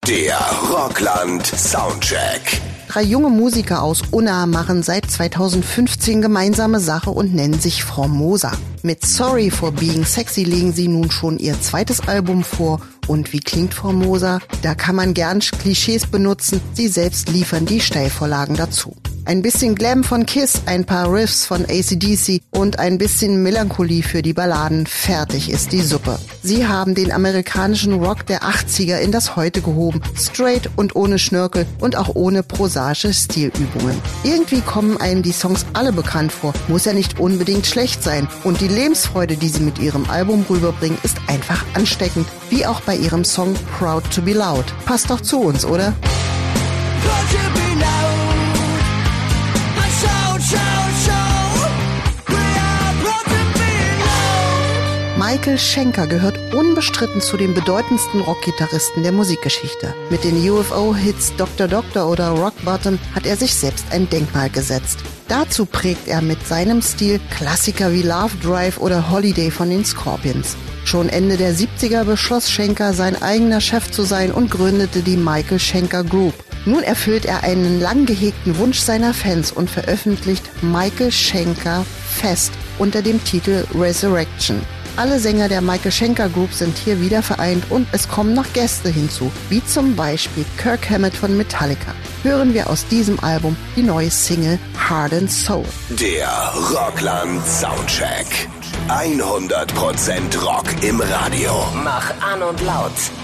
Der Rockland Soundcheck. 3 junge Musiker aus Unna machen seit 2015 gemeinsame Sache und nennen sich Formosa. Mit Sorry for Being Sexy legen sie nun schon ihr zweites Album vor. Und wie klingt Formosa? Da kann man gern Klischees benutzen, sie selbst liefern die Steilvorlagen dazu. Ein bisschen Glam von Kiss, ein paar Riffs von AC/DC und ein bisschen Melancholie für die Balladen. Fertig ist die Suppe. Sie haben den amerikanischen Rock der 80er in das Heute gehoben. Straight und ohne Schnörkel und auch ohne prosaische Stilübungen. Irgendwie kommen einem die Songs alle bekannt vor. Muss ja nicht unbedingt schlecht sein. Und die Lebensfreude, die sie mit ihrem Album rüberbringen, ist einfach ansteckend. Wie auch bei ihrem Song Proud to be Loud. Passt doch zu uns, oder? Michael Schenker gehört unbestritten zu den bedeutendsten Rockgitarristen der Musikgeschichte. Mit den UFO-Hits Dr. Doctor oder Rock Bottom hat er sich selbst ein Denkmal gesetzt. Dazu prägt er mit seinem Stil Klassiker wie Love Drive oder Holiday von den Scorpions. Schon Ende der 70er beschloss Schenker, sein eigener Chef zu sein und gründete die Michael Schenker Group. Nun erfüllt er einen lang gehegten Wunsch seiner Fans und veröffentlicht Michael Schenker Fest unter dem Titel Resurrection. Alle Sänger der Michael Schenker Group sind hier wieder vereint und es kommen noch Gäste hinzu, wie zum Beispiel Kirk Hammett von Metallica. Hören wir aus diesem Album die neue Single Heart and Soul. Der Rockland Soundcheck. 100% Rock im Radio. Mach an und laut.